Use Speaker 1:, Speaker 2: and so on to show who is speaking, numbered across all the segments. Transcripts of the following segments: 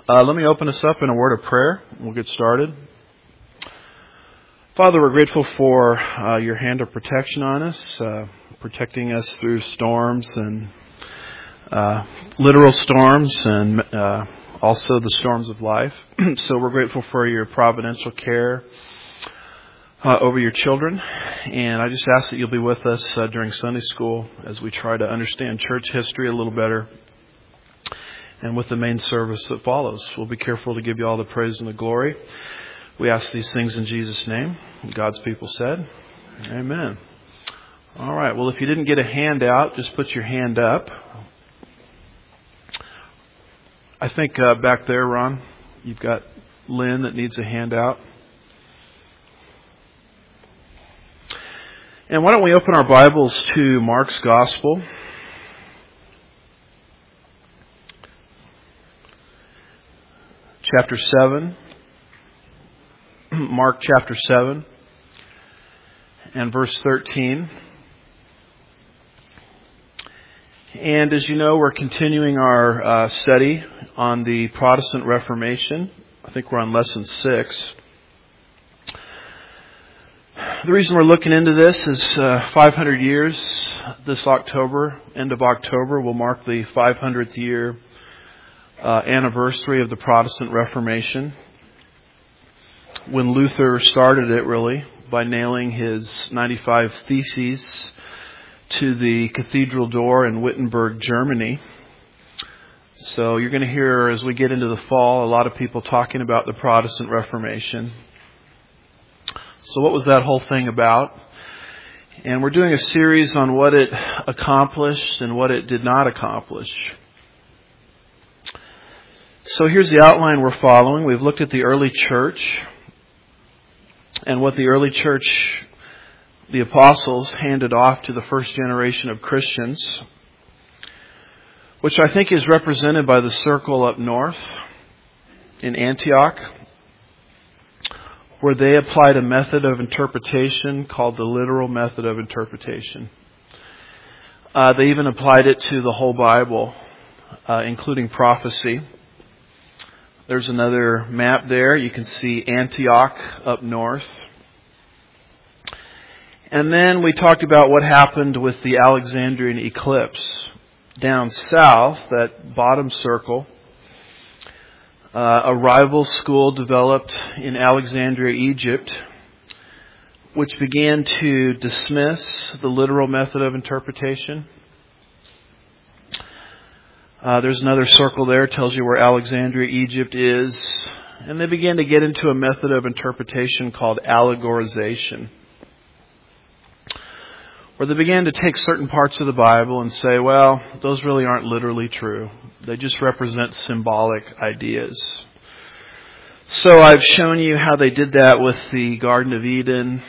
Speaker 1: Let me open us up in a word of prayer. We'll get started. Father, we're grateful for your hand of protection on us, protecting us through storms and literal storms and also the storms of life. So we're grateful for your providential care over your children. And I just ask that you'll be with us during Sunday school as we try to understand church history a little better. And with the main service that follows, we'll be careful to give you all the praise and the glory. We ask these things in Jesus' name. God's people said, Amen. All right. Well, if you didn't get a handout, just put your hand up. I think back there, Ron, you've got Lynn that needs a handout. And why don't we open our Bibles to Mark's Gospel. Chapter 7, Mark chapter 7, and verse 13. And as you know, we're continuing our study on the Protestant Reformation. I think we're on lesson 6. The reason we're looking into this is 500 years this October, end of October, will mark the 500th year anniversary of the Protestant Reformation, when Luther started it, really, by nailing his 95 Theses to the cathedral door in Wittenberg, Germany. So you're going to hear, as we get into the fall, a lot of people talking about the Protestant Reformation. So what was that whole thing about? And we're doing a series on what it accomplished and what it did not accomplish. So here's the outline we're following. We've looked at the early church and what the early church, the apostles, handed off to the first generation of Christians, which I think is represented by the circle up north in Antioch, where they applied a method of interpretation called the literal method of interpretation. They even applied it to the whole Bible, including prophecy. There's another map there. You can see Antioch up north. And then we talked about what happened with the Alexandrian eclipse. Down south, that bottom circle, a rival school developed in Alexandria, Egypt, which began to dismiss the literal method of interpretation. There's another circle there, tells you where Alexandria, Egypt is. And they began to get into a method of interpretation called allegorization, where they began to take certain parts of the Bible and say, well, those really aren't literally true. They just represent symbolic ideas. So I've shown you how they did that with the Garden of Eden,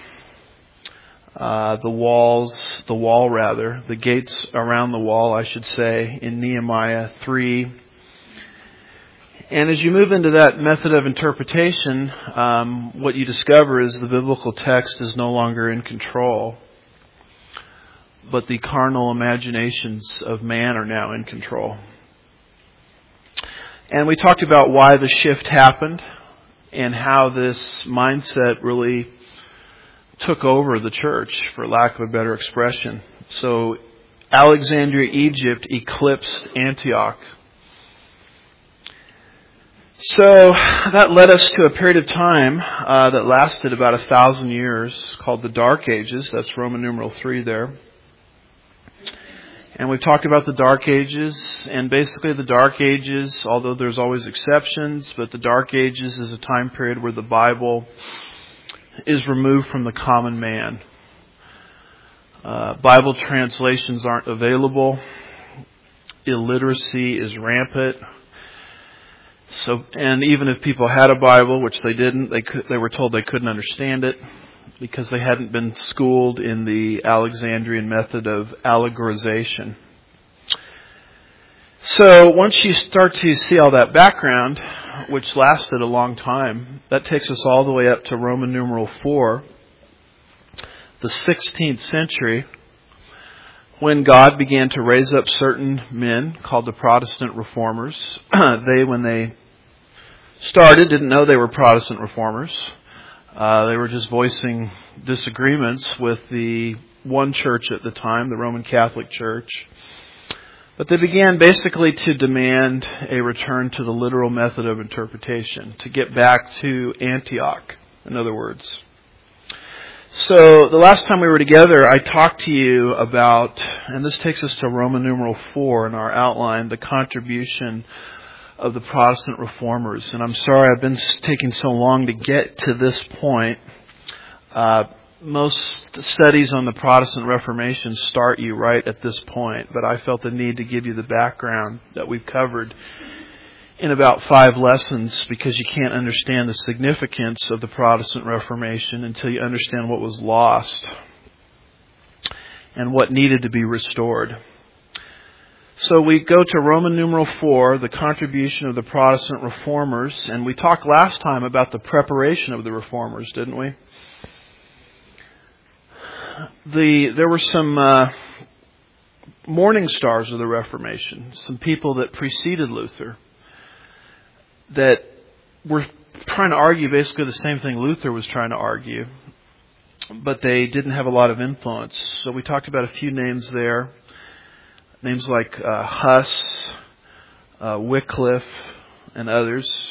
Speaker 1: the gates around the wall, I should say, in Nehemiah 3. And as you move into that method of interpretation, what you discover is the biblical text is no longer in control, but the carnal imaginations of man are now in control. And we talked about why the shift happened and how this mindset really took over the church, for lack of a better expression. So Alexandria, Egypt eclipsed Antioch. So that led us to a period of time that lasted about 1,000 years, called the Dark Ages. That's Roman numeral 3 there. And we've talked about the Dark Ages, and basically the Dark Ages, although there's always exceptions, but the Dark Ages is a time period where the Bible is removed from the common man. Bible translations aren't available. Illiteracy is rampant. So, and even if people had a Bible, which they didn't, they were told they couldn't understand it because they hadn't been schooled in the Alexandrian method of allegorization. So once you start to see all that background, which lasted a long time, that takes us all the way up to Roman numeral 4, the 16th century, when God began to raise up certain men called the Protestant reformers. When they started didn't know they were Protestant reformers. They were just voicing disagreements with the one church at the time, the Roman Catholic Church. But they began basically to demand a return to the literal method of interpretation, to get back to Antioch, in other words. So the last time we were together, I talked to you about, and this takes us to Roman numeral 4 in our outline, the contribution of the Protestant reformers. And I'm sorry I've been taking so long to get to this point. Most studies on the Protestant Reformation start you right at this point, but I felt the need to give you the background that we've covered in about 5 lessons, because you can't understand the significance of the Protestant Reformation until you understand what was lost and what needed to be restored. So we go to Roman numeral 4, the contribution of the Protestant reformers, and we talked last time about the preparation of the reformers, didn't we? There were some morning stars of the Reformation, some people that preceded Luther, that were trying to argue basically the same thing Luther was trying to argue, but they didn't have a lot of influence. So we talked about a few names there, names like Huss, Wycliffe, and others.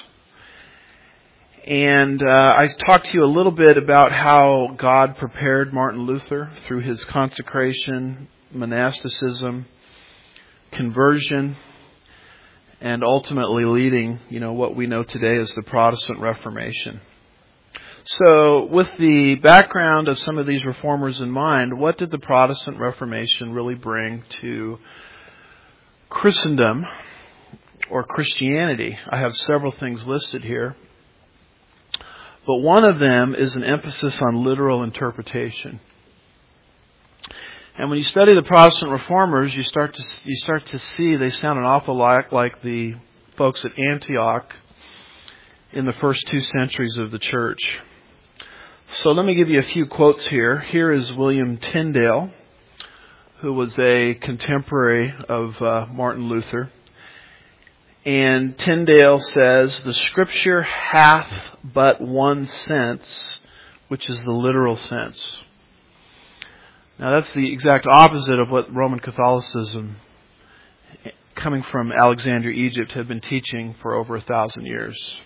Speaker 1: And I talked to you a little bit about how God prepared Martin Luther through his consecration, monasticism, conversion, and ultimately leading, what we know today as the Protestant Reformation. So with the background of some of these reformers in mind, what did the Protestant Reformation really bring to Christendom or Christianity? I have several things listed here. But one of them is an emphasis on literal interpretation. And when you study the Protestant reformers, you start to see they sound an awful lot like the folks at Antioch in the first 2 centuries of the church. So let me give you a few quotes here. Here is William Tyndale, who was a contemporary of Martin Luther. And Tyndale says, "The Scripture hath but one sense, which is the literal sense." Now that's the exact opposite of what Roman Catholicism, coming from Alexandria, Egypt, had been teaching for over 1,000 years.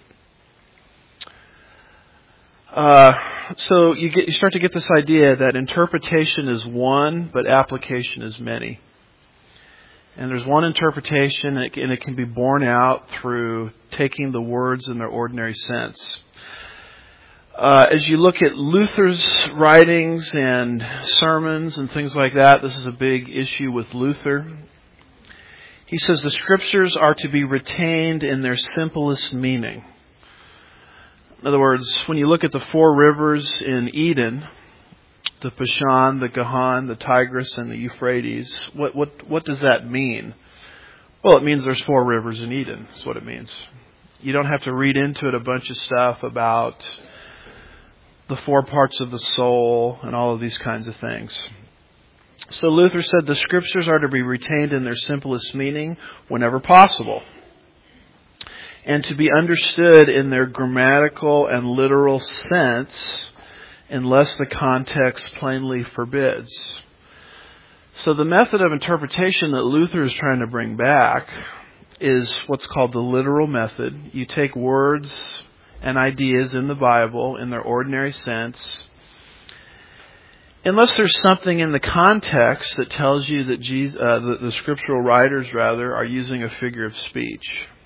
Speaker 1: So you start to get this idea that interpretation is one, but application is many. And there's one interpretation, and it can be borne out through taking the words in their ordinary sense. As you look at Luther's writings and sermons and things like that, this is a big issue with Luther. He says the Scriptures are to be retained in their simplest meaning. In other words, when you look at the 4 rivers in Eden, the Pishon, the Gahan, the Tigris, and the Euphrates, what does that mean? Well, it means there's 4 rivers in Eden. That's what it means. You don't have to read into it a bunch of stuff about the 4 parts of the soul and all of these kinds of things. So Luther said the Scriptures are to be retained in their simplest meaning whenever possible, and to be understood in their grammatical and literal sense unless the context plainly forbids. So the method of interpretation that Luther is trying to bring back is what's called the literal method. You take words and ideas in the Bible in their ordinary sense, unless there's something in the context that tells you that the scriptural writers, are using a figure of speech.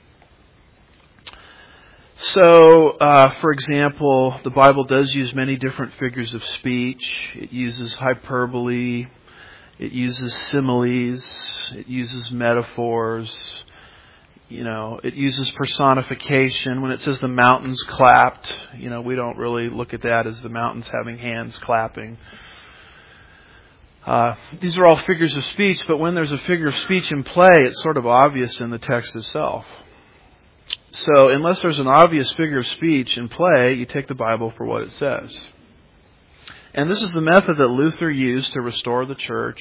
Speaker 1: So, for example, the Bible does use many different figures of speech. It uses hyperbole, it uses similes, it uses metaphors, it uses personification. When it says the mountains clapped, we don't really look at that as the mountains having hands clapping. These are all figures of speech, but when there's a figure of speech in play, it's sort of obvious in the text itself. So unless there's an obvious figure of speech in play, you take the Bible for what it says. And this is the method that Luther used to restore the church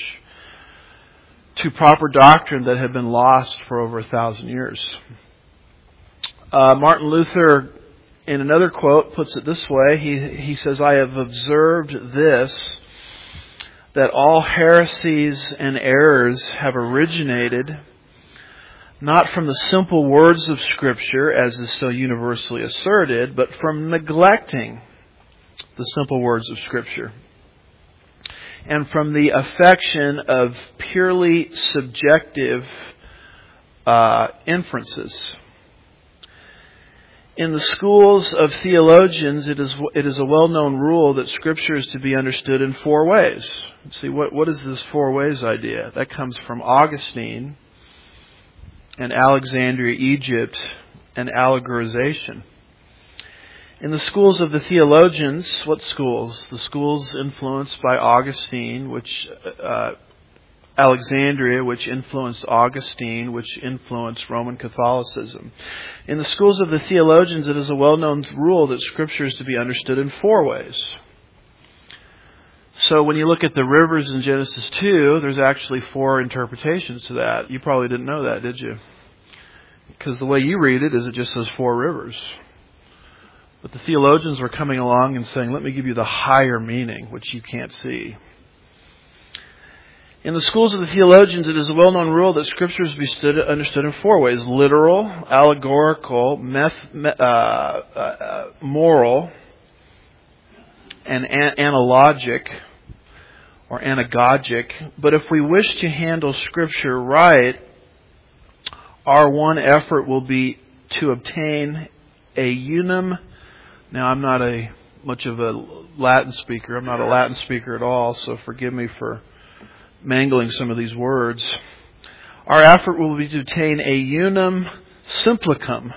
Speaker 1: to proper doctrine that had been lost for over 1,000 years. Martin Luther, in another quote, puts it this way. He says, "I have observed this, that all heresies and errors have originated not from the simple words of Scripture, as is so universally asserted, but from neglecting the simple words of Scripture, and from the affection of purely subjective inferences. In the schools of theologians, it is a well-known rule that Scripture is to be understood in four ways." See, what is this four ways idea? That comes from Augustine and Alexandria, Egypt, and allegorization. In the schools of the theologians, what schools? The schools influenced by Augustine, Alexandria, which influenced Augustine, which influenced Roman Catholicism. In the schools of the theologians, it is a well-known rule that Scripture is to be understood in four ways. So when you look at the rivers in Genesis 2, there's actually four interpretations to that. You probably didn't know that, did you? Because the way you read it is it just says four rivers. But the theologians were coming along and saying, let me give you the higher meaning, which you can't see. In the schools of the theologians, it is a well-known rule that Scripture is to be understood in four ways: literal, allegorical, moral, and analogic or anagogic. But if we wish to handle Scripture right, our one effort will be to obtain a unum. Now, I'm not much of a Latin speaker. I'm not a Latin speaker at all, so forgive me for mangling some of these words. Our effort will be to obtain a unum simplicum,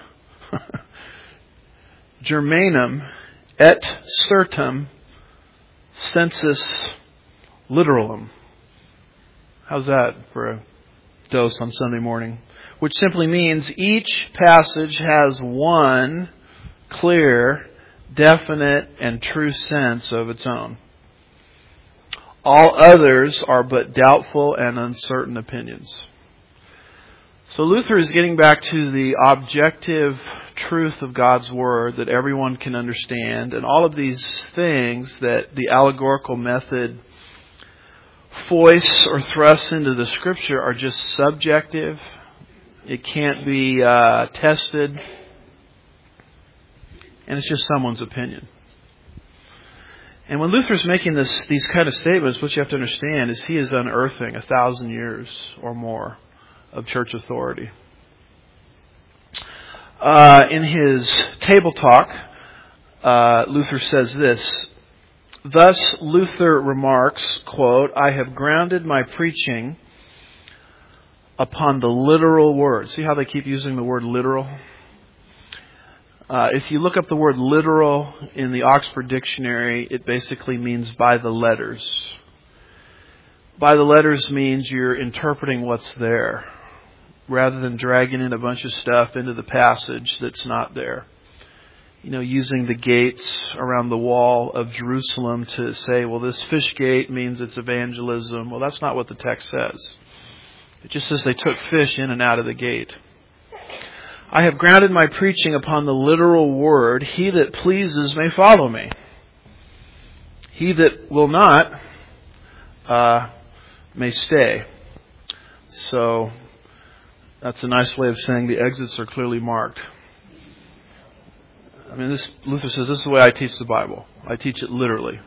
Speaker 1: germanum, et certum sensus literalum. How's that for a dose on Sunday morning? Which simply means each passage has one clear, definite, and true sense of its own. All others are but doubtful and uncertain opinions. So Luther is getting back to the objective truth of God's Word that everyone can understand, and all of these things that the allegorical method foists or thrusts into the Scripture are just subjective. It can't be tested, and it's just someone's opinion. And when Luther's making these kind of statements, what you have to understand is he is unearthing 1,000 years or more of church authority. In his table talk, Luther says this: "Thus Luther remarks, quote, I have grounded my preaching upon the literal word." See how they keep using the word literal? If you look up the word literal in the Oxford Dictionary, it basically means by the letters. By the letters means you're interpreting what's there, rather than dragging in a bunch of stuff into the passage that's not there. You know, using the gates around the wall of Jerusalem to say, well, this fish gate means it's evangelism. Well, that's not what the text says. It just says they took fish in and out of the gate. I have grounded my preaching upon the literal word. He that pleases may follow me. He that will not may stay. So that's a nice way of saying the exits are clearly marked. I mean, Luther says this is the way I teach the Bible. I teach it literally.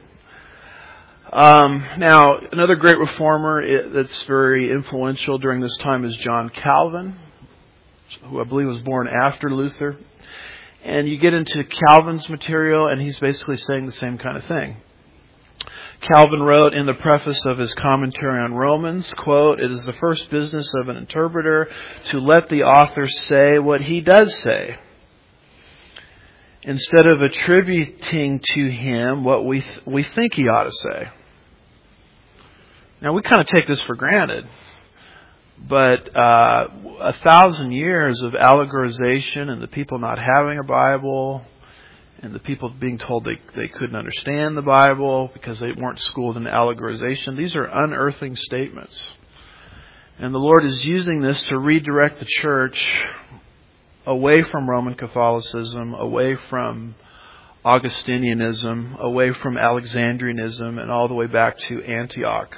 Speaker 1: Now, another great reformer that's very influential during this time is John Calvin, who I believe was born after Luther. And you get into Calvin's material, and he's basically saying the same kind of thing. Calvin wrote in the preface of his commentary on Romans, quote, "It is the first business of an interpreter to let the author say what he does say, instead of attributing to him what we think he ought to say." Now, we kind of take this for granted. But 1,000 years of allegorization and the people not having a Bible and the people being told they couldn't understand the Bible because they weren't schooled in allegorization, these are unearthing statements. And the Lord is using this to redirect the church away from Roman Catholicism, away from Augustinianism, away from Alexandrianism, and all the way back to Antioch.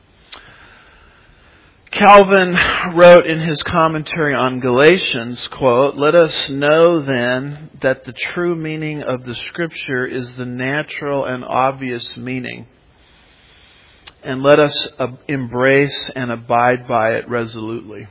Speaker 1: Calvin wrote in his commentary on Galatians, quote, "Let us know then that the true meaning of the Scripture is the natural and obvious meaning, and let us embrace and abide by it resolutely."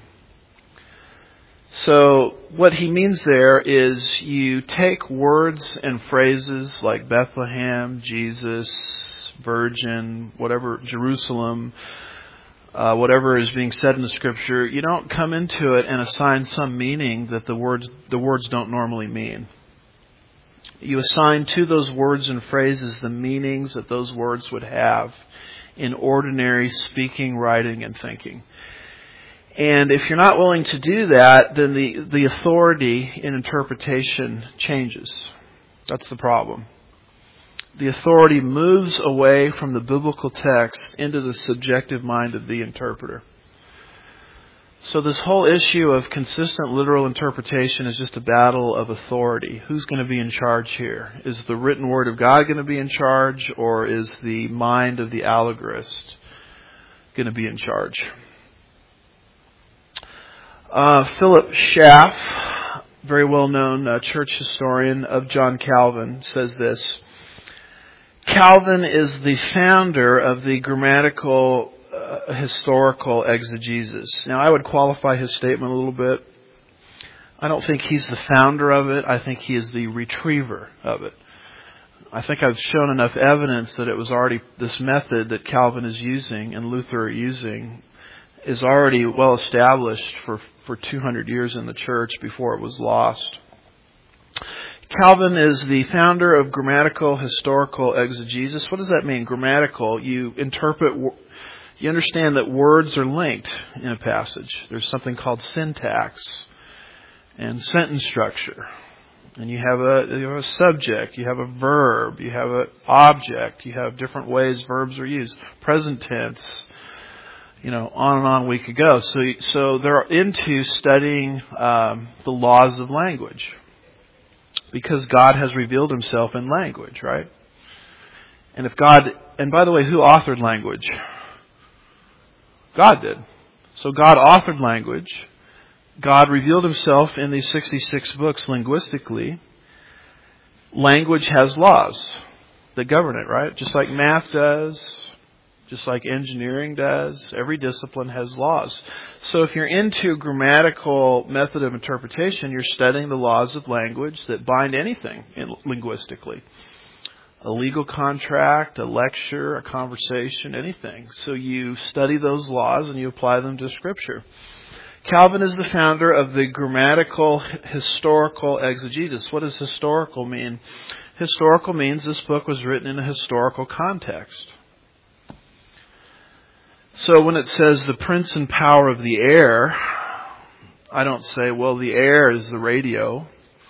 Speaker 1: So what he means there is you take words and phrases like Bethlehem, Jesus, Virgin, whatever, Jerusalem, whatever is being said in the Scripture, you don't come into it and assign some meaning that the words don't normally mean. You assign to those words and phrases the meanings that those words would have in ordinary speaking, writing, and thinking. And if you're not willing to do that, then the authority in interpretation changes. That's the problem. The authority moves away from the biblical text into the subjective mind of the interpreter. So this whole issue of consistent literal interpretation is just a battle of authority. Who's going to be in charge here? Is the written word of God going to be in charge, or is the mind of the allegorist going to be in charge? Philip Schaff, very well-known church historian of John Calvin, says this: Calvin is the founder of the grammatical historical exegesis. Now, I would qualify his statement a little bit. I don't think he's the founder of it. I think he is the retriever of it. I think I've shown enough evidence that it was already, this method that Calvin is using and Luther are using is already well established for 200 years in the church before it was lost. Calvin is the founder of grammatical historical exegesis. What does that mean? Grammatical, you understand that words are linked in a passage. There's something called syntax and sentence structure. And you have a subject, you have a verb, you have an object, you have different ways verbs are used. Present tense, on and on we could go. So they're into studying the laws of language, because God has revealed himself in language, right? And by the way, who authored language? God did. So God authored language. God revealed himself in these 66 books linguistically. Language has laws that govern it, right? Just like math does, just like engineering does. Every discipline has laws. So if you're into grammatical method of interpretation, you're studying the laws of language that bind anything linguistically. A legal contract, a lecture, a conversation, anything. So you study those laws and you apply them to Scripture. Calvin is the founder of the grammatical historical exegesis. What does historical mean? Historical means this book was written in a historical context. So when it says the prince and power of the air, I don't say, well, the air is the radio,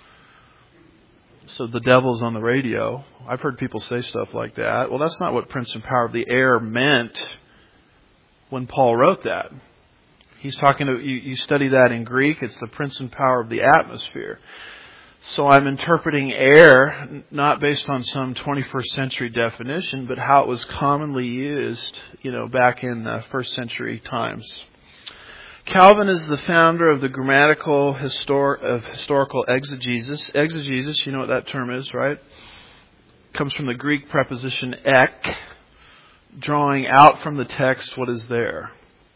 Speaker 1: so the devil's on the radio. I've heard people say stuff like that. Well, that's not what prince and power of the air meant when Paul wrote that. He's talking to, you study that in Greek, it's the prince and power of the atmosphere. So I'm interpreting air not based on some 21st century definition, but how it was commonly used, back in first century times. Calvin is the founder of the grammatical historical exegesis. Exegesis, you know what that term is, right? Comes from the Greek preposition ek, drawing out from the text what is there.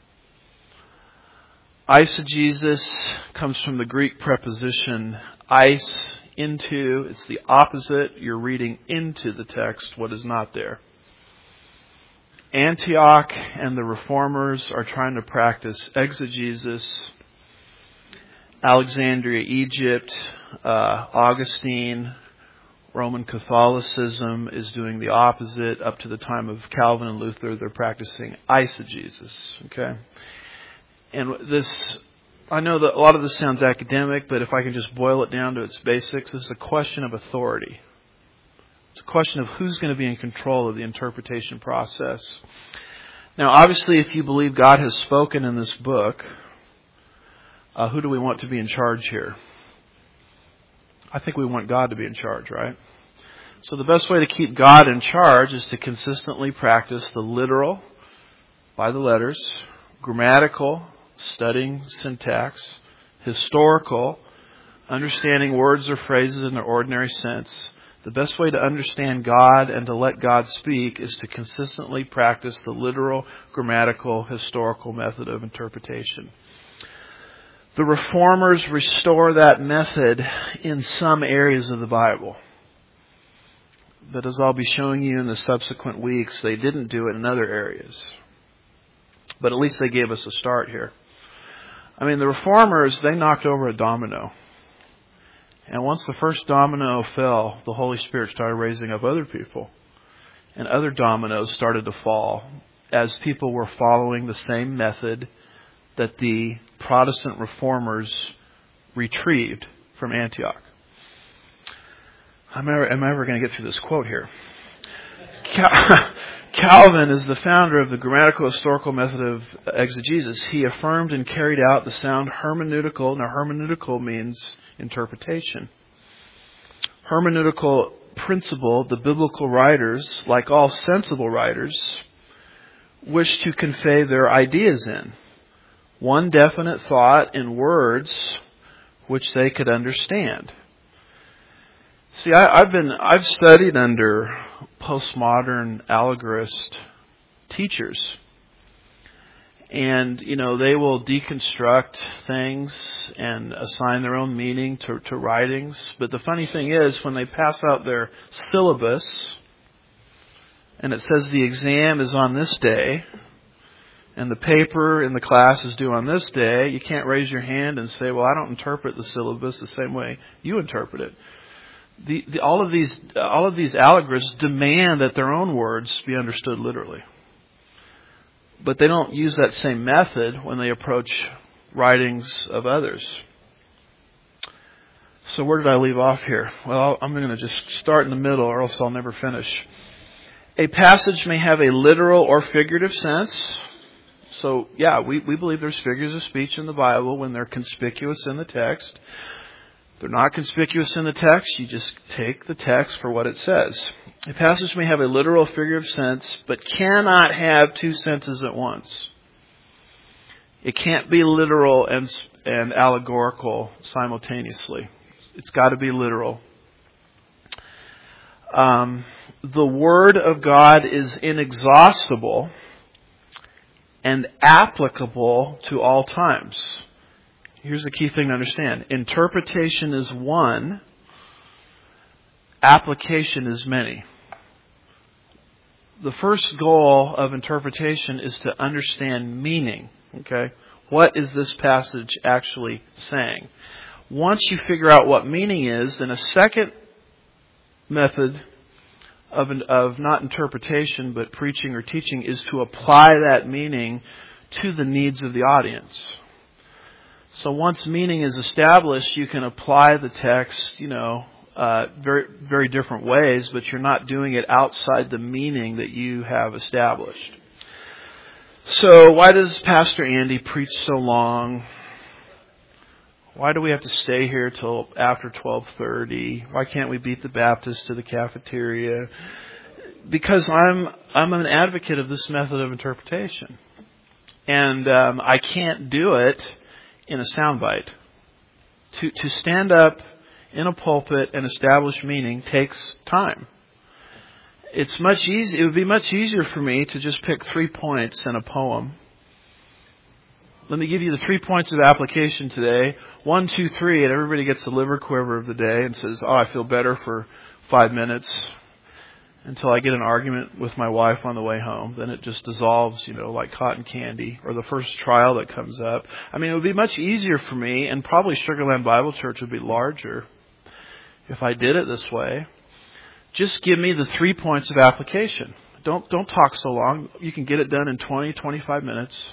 Speaker 1: Eisegesis comes from the Greek preposition eis, into. It's the opposite. You're reading into the text what is not there. Antioch and the Reformers are trying to practice exegesis. Alexandria, Egypt, Augustine, Roman Catholicism is doing the opposite. Up to the time of Calvin and Luther, they're practicing eisegesis. Okay? And this, I know that a lot of this sounds academic, but if I can just boil it down to its basics, this is a question of authority. It's a question of who's going to be in control of the interpretation process. Now, obviously, if you believe God has spoken in this book, who do we want to be in charge here? I think we want God to be in charge, right? So the best way to keep God in charge is to consistently practice the literal, by the letters, grammatical, studying syntax, historical, understanding words or phrases in their ordinary sense. The best way to understand God and to let God speak is to consistently practice the literal, grammatical, historical method of interpretation. The Reformers restore that method in some areas of the Bible. But as I'll be showing you in the subsequent weeks, they didn't do it in other areas. But at least they gave us a start here. I mean, the Reformers, they knocked over a domino. And once the first domino fell, the Holy Spirit started raising up other people. And other dominoes started to fall as people were following the same method that the Protestant Reformers retrieved from Antioch. Am I ever going to get through this quote here? Calvin is the founder of the grammatical historical method of exegesis. He affirmed and carried out the sound hermeneutical. Now, hermeneutical means interpretation. Hermeneutical principle, the biblical writers, like all sensible writers, wish to convey their ideas in. One definite thought in words which they could understand. See, I've studied under postmodern allegorist teachers. And, they will deconstruct things and assign their own meaning to writings. But the funny thing is, when they pass out their syllabus, and it says the exam is on this day, and the paper in the class is due on this day, you can't raise your hand and say, well, I don't interpret the syllabus the same way you interpret it. All of these allegorists demand that their own words be understood literally. But they don't use that same method when they approach writings of others. So where did I leave off here? Well, I'm going to just start in the middle or else I'll never finish. A passage may have a literal or figurative sense. So, yeah, we believe there's figures of speech in the Bible when they're conspicuous in the text. If they're not conspicuous in the text, you just take the text for what it says. A passage may have a literal figurative sense, but cannot have two senses at once. It can't be literal and allegorical simultaneously. It's got to be literal. The Word of God is inexhaustible and applicable to all times. Here's the key thing to understand. Interpretation is one. Application is many. The first goal of interpretation is to understand meaning. Okay? What is this passage actually saying? Once you figure out what meaning is, then a second method of not interpretation but preaching or teaching is to apply that meaning to the needs of the audience. So once meaning is established, you can apply the text, very, very different ways, but you're not doing it outside the meaning that you have established. So why does Pastor Andy preach so long? Why do we have to stay here till after 12:30? Why can't we beat the Baptists to the cafeteria? Because I'm an advocate of this method of interpretation. And I can't do it in a soundbite. To stand up in a pulpit and establish meaning takes time. It would be much easier for me to just pick 3 points in a poem. Let me give you the 3 points of application today. 1, 2, 3, and everybody gets the liver quiver of the day and says, I feel better for 5 minutes until I get an argument with my wife on the way home. Then it just dissolves, like cotton candy, or the first trial that comes up. I mean, it would be much easier for me, and probably Sugar Land Bible Church would be larger if I did it this way. Just give me the 3 points of application. Don't talk so long. You can get it done in 20, 25 minutes.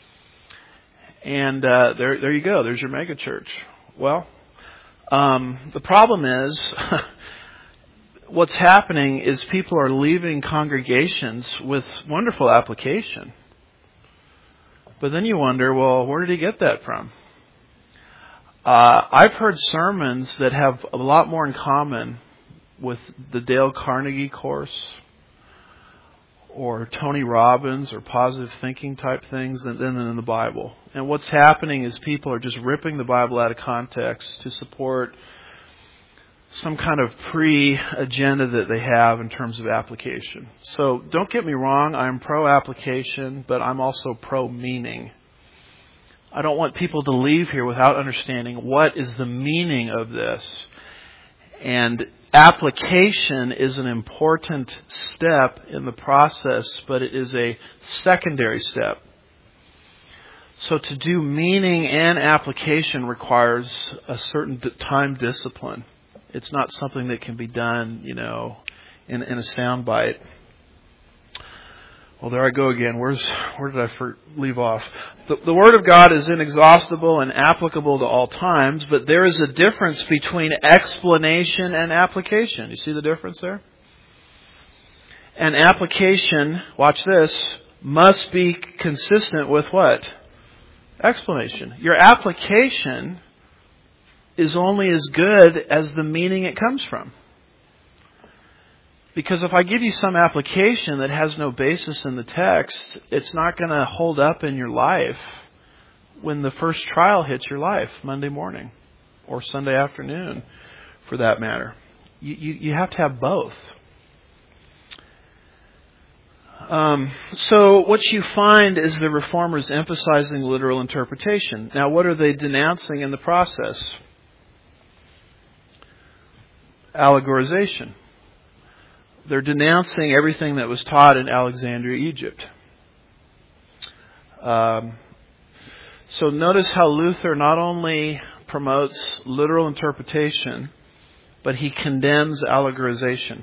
Speaker 1: And there you go. There's your mega church. Well, the problem is what's happening is people are leaving congregations with wonderful application. But then you wonder, well, where did he get that from? I've heard sermons that have a lot more in common with the Dale Carnegie course or Tony Robbins or positive thinking type things than in the Bible. And what's happening is people are just ripping the Bible out of context to support some kind of pre-agenda that they have in terms of application. So don't get me wrong, I'm pro-application, but I'm also pro-meaning. I don't want people to leave here without understanding what is the meaning of this. And application is an important step in the process, but it is a secondary step. So to do meaning and application requires a certain time discipline. It's not something that can be done, in a soundbite. Well, there I go again. Where did I leave off? The Word of God is inexhaustible and applicable to all times, but there is a difference between explanation and application. You see the difference there? And application, watch this, must be consistent with what? Explanation. Your application is only as good as the meaning it comes from. Because if I give you some application that has no basis in the text, it's not going to hold up in your life when the first trial hits your life, Monday morning or Sunday afternoon, for that matter. You have to have both. So what you find is the Reformers emphasizing literal interpretation. Now, what are they denouncing in the process? Allegorization. They're denouncing everything that was taught in Alexandria, Egypt. So notice how Luther not only promotes literal interpretation, but he condemns allegorization.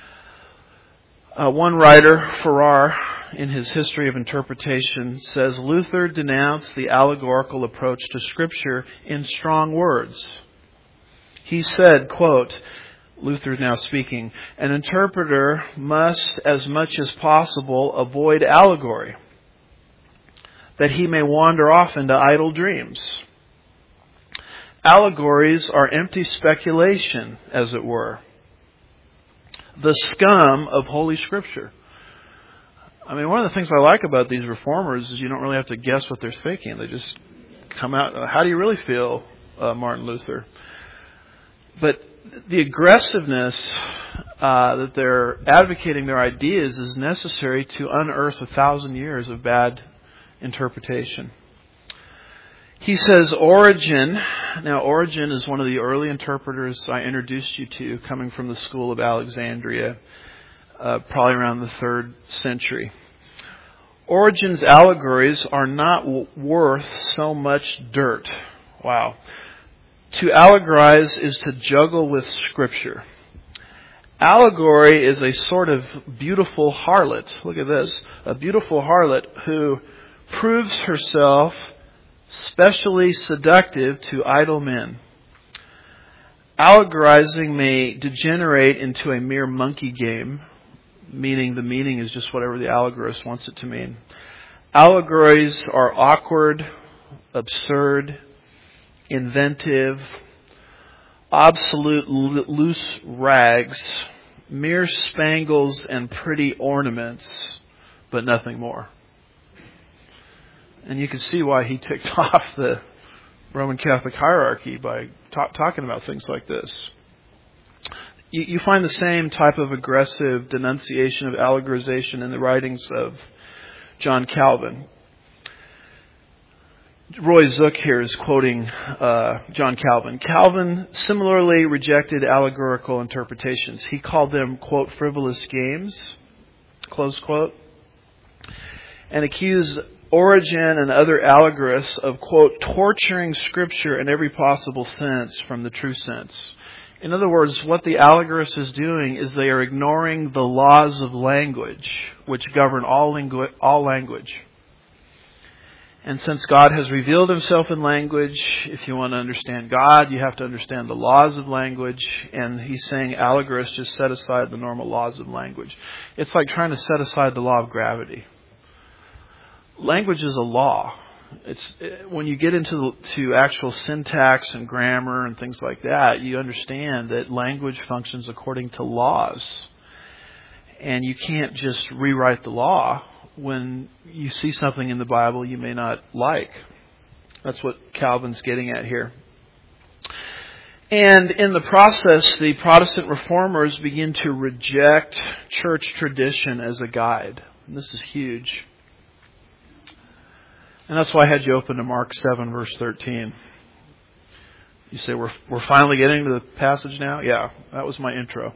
Speaker 1: One writer, Farrar, in his History of Interpretation, says Luther denounced the allegorical approach to Scripture in strong words. He said, quote, Luther now speaking, an interpreter must, as much as possible, avoid allegory, that he may wander off into idle dreams. Allegories are empty speculation, as it were. The scum of Holy Scripture. I mean, one of the things I like about these reformers is you don't really have to guess what they're thinking. They just come out, how do you really feel, Martin Luther? But the aggressiveness that they're advocating their ideas is necessary to unearth 1,000 years of bad interpretation. He says Origen. Now, Origen is one of the early interpreters I introduced you to, coming from the school of Alexandria, probably around the 3rd century. Origen's allegories are not worth so much dirt. Wow. To allegorize is to juggle with Scripture. Allegory is a sort of beautiful harlot. Look at this. A beautiful harlot who proves herself specially seductive to idle men. Allegorizing may degenerate into a mere monkey game, meaning the meaning is just whatever the allegorist wants it to mean. Allegories are awkward, absurd, inventive, obsolete loose rags, mere spangles and pretty ornaments, but nothing more. And you can see why he ticked off the Roman Catholic hierarchy by talking about things like this. You find the same type of aggressive denunciation of allegorization in the writings of John Calvin. Roy Zook here is quoting John Calvin. Calvin similarly rejected allegorical interpretations. He called them, quote, frivolous games, close quote, and accused Origen and other allegorists of, quote, torturing Scripture in every possible sense from the true sense. In other words, what the allegorist is doing is they are ignoring the laws of language, which govern all language. And since God has revealed Himself in language, if you want to understand God, you have to understand the laws of language. And he's saying allegorists just set aside the normal laws of language. It's like trying to set aside the law of gravity. Language is a law. When you get into actual syntax and grammar and things like that, you understand that language functions according to laws. And you can't just rewrite the law when you see something in the Bible you may not like. That's what Calvin's getting at here. And in the process, the Protestant reformers begin to reject church tradition as a guide. And this is huge. And that's why I had you open to Mark 7, verse 13. You say, we're finally getting to the passage now? Yeah, that was my intro.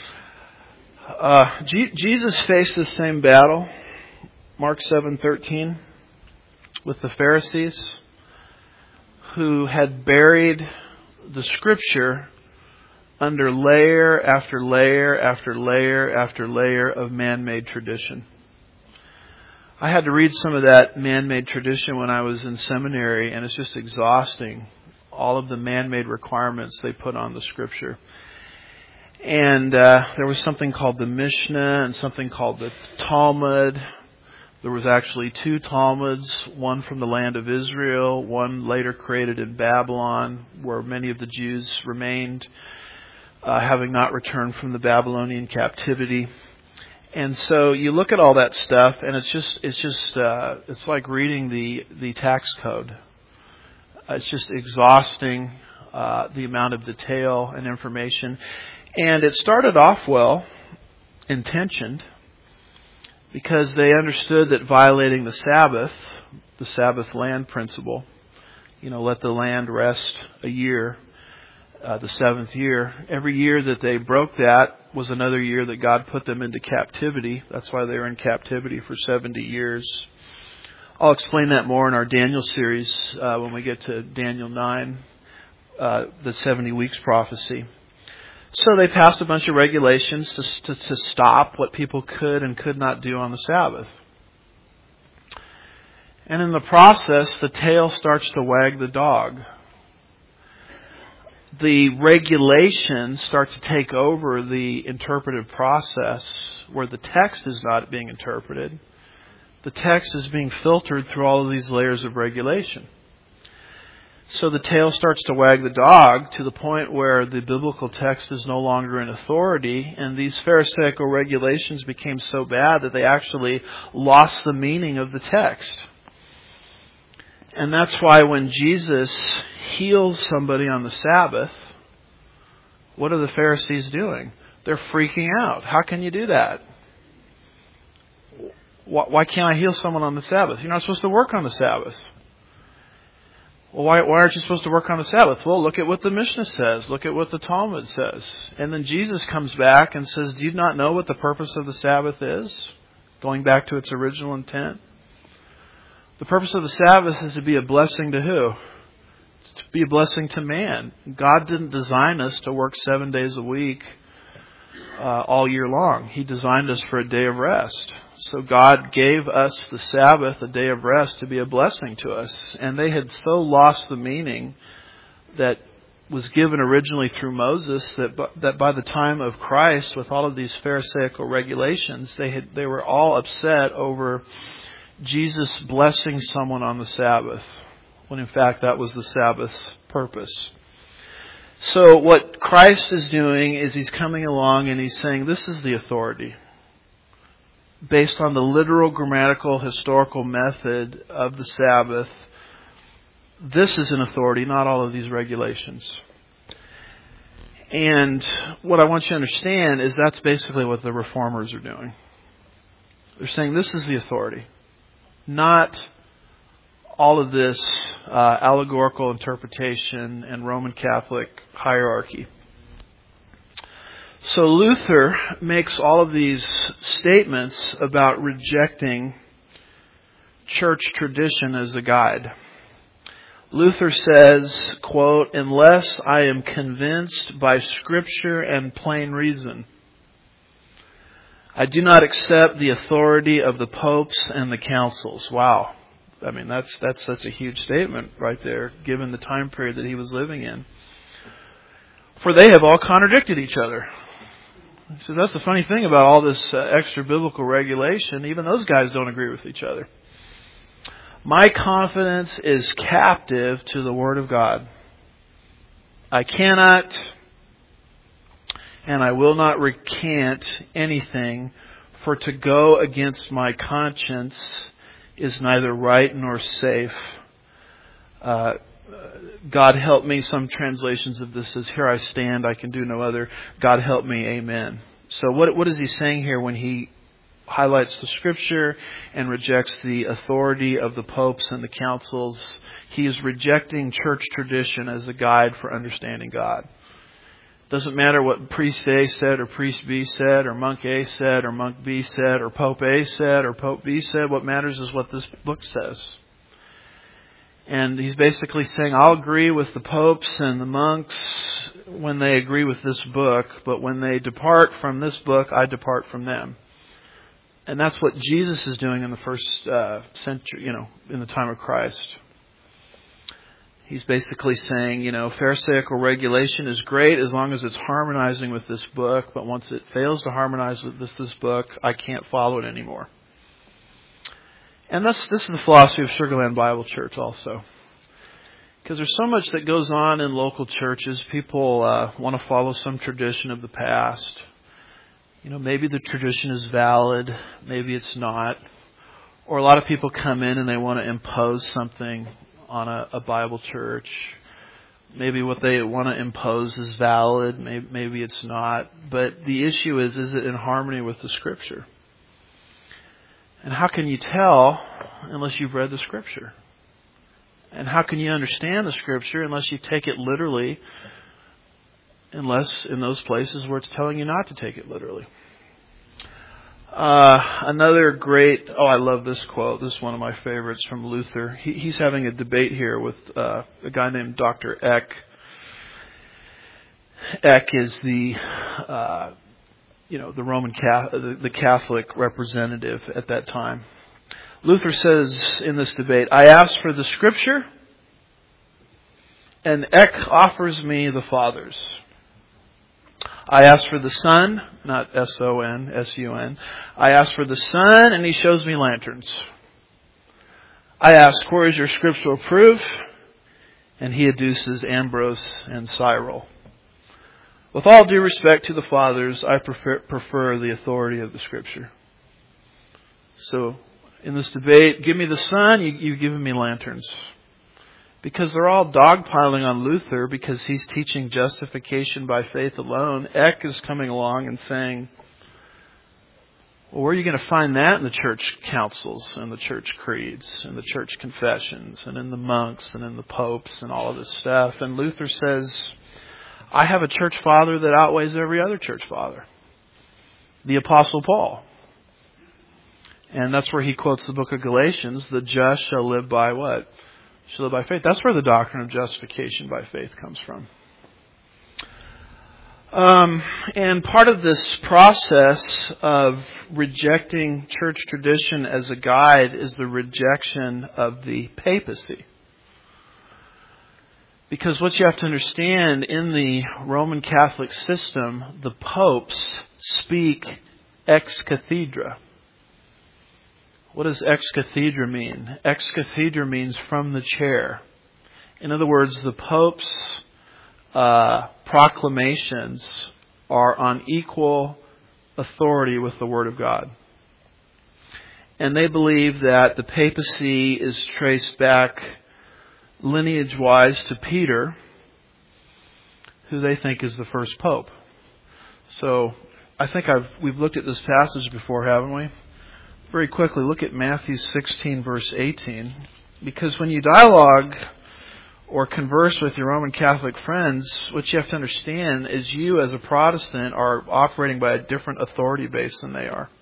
Speaker 1: Jesus faced the same battle, Mark 7:13, with the Pharisees who had buried the Scripture under layer after layer after layer after layer of man-made tradition. I had to read some of that man-made tradition when I was in seminary, and it's just exhausting, all of the man-made requirements they put on the Scripture. And there was something called the Mishnah and something called the Talmud. There was actually 2 Talmuds, one from the land of Israel, one later created in Babylon, where many of the Jews remained, having not returned from the Babylonian captivity. And so you look at all that stuff, and it's like reading the tax code. It's just exhausting, the amount of detail and information. And it started off well intentioned, because they understood that violating the Sabbath land principle, let the land rest a year, the 7th year. Every year that they broke that was another year that God put them into captivity. That's why they were in captivity for 70 years. I'll explain that more in our Daniel series when we get to Daniel 9, the 70 weeks prophecy. So they passed a bunch of regulations to stop what people could and could not do on the Sabbath. And in the process, the tail starts to wag the dog. The regulations start to take over the interpretive process where the text is not being interpreted. The text is being filtered through all of these layers of regulation. So the tail starts to wag the dog to the point where the biblical text is no longer in authority, and these Pharisaical regulations became so bad that they actually lost the meaning of the text. And that's why when Jesus heals somebody on the Sabbath, what are the Pharisees doing? They're freaking out. How can you do that? Why can't I heal someone on the Sabbath? You're not supposed to work on the Sabbath. Well, why aren't you supposed to work on the Sabbath? Well, look at what the Mishnah says. Look at what the Talmud says. And then Jesus comes back and says, do you not know what the purpose of the Sabbath is? Going back to its original intent. The purpose of the Sabbath is to be a blessing to who? It's to be a blessing to man. God didn't design us to work 7 days a week all year long. He designed us for a day of rest. So God gave us the Sabbath, a day of rest, to be a blessing to us. And they had so lost the meaning that was given originally through Moses that by the time of Christ, with all of these Pharisaical regulations, they were all upset over Jesus blessing someone on the Sabbath, when in fact that was the Sabbath's purpose. So what Christ is doing is He's coming along and He's saying, this is the authority. Based on the literal, grammatical, historical method of the Sabbath, this is an authority, not all of these regulations. And what I want you to understand is that's basically what the reformers are doing. They're saying this is the authority, not all of this allegorical interpretation and Roman Catholic hierarchy. So Luther makes all of these statements about rejecting church tradition as a guide. Luther says, quote, unless I am convinced by Scripture and plain reason, I do not accept the authority of the popes and the councils. Wow. I mean, that's such a huge statement right there, given the time period that he was living in. For they have all contradicted each other. So that's the funny thing about all this extra biblical regulation. Even those guys don't agree with each other. My confidence is captive to the Word of God. I cannot and I will not recant anything, for to go against my conscience is neither right nor safe. God help me. Some translations of this says, here I stand, I can do no other. God help me. Amen. So what is he saying here when he highlights the Scripture and rejects the authority of the popes and the councils? He is rejecting church tradition as a guide for understanding God. Doesn't matter what priest A said or priest B said or monk A said or monk B said or Pope A said or Pope B said. What matters is what this book says. And he's basically saying, I'll agree with the popes and the monks when they agree with this book, but when they depart from this book, I depart from them. And that's what Jesus is doing in the first century, in the time of Christ. He's basically saying, Pharisaical regulation is great as long as it's harmonizing with this book, but once it fails to harmonize with this book, I can't follow it anymore. And this is the philosophy of Sugar Land Bible Church also. Because there's so much that goes on in local churches. People want to follow some tradition of the past. Maybe the tradition is valid, maybe it's not. Or a lot of people come in and they want to impose something on a Bible church. Maybe what they want to impose is valid, maybe it's not. But the issue is it in harmony with the Scripture? And how can you tell unless you've read the Scripture? And how can you understand the Scripture unless you take it literally, unless in those places where it's telling you not to take it literally? Another great, I love this quote. This is one of my favorites from Luther. He's having a debate here with a guy named Dr. Eck. Eck is the Roman the Catholic representative at that time. Luther says in this debate, I ask for the Scripture, and Eck offers me the Fathers. I ask for the Son, not S-O-N, S-U-N. I ask for the Son, and he shows me lanterns. I ask, where is your scriptural proof? And he adduces Ambrose and Cyril. With all due respect to the Fathers, I prefer the authority of the Scripture. So, in this debate, give me the Son, you've given me lanterns. Because they're all dogpiling on Luther because he's teaching justification by faith alone. Eck is coming along and saying, well, where are you going to find that in the church councils and the church creeds and the church confessions and in the monks and in the popes and all of this stuff? And Luther says, I have a church father that outweighs every other church father, the Apostle Paul. And that's where he quotes the book of Galatians, the just shall live by what? Shall live by faith. That's where the doctrine of justification by faith comes from. And part of this process of rejecting church tradition as a guide is the rejection of the papacy. Because what you have to understand, in the Roman Catholic system, the popes speak ex cathedra. What does ex cathedra mean? Ex cathedra means from the chair. In other words, the Pope's proclamations are on equal authority with the Word of God. And they believe that the papacy is traced back lineage-wise to Peter, who they think is the first Pope. So I think we've looked at this passage before, haven't we? Very quickly, look at Matthew 16, verse 18. Because when you dialogue or converse with your Roman Catholic friends, what you have to understand is you as a Protestant are operating by a different authority base than they are.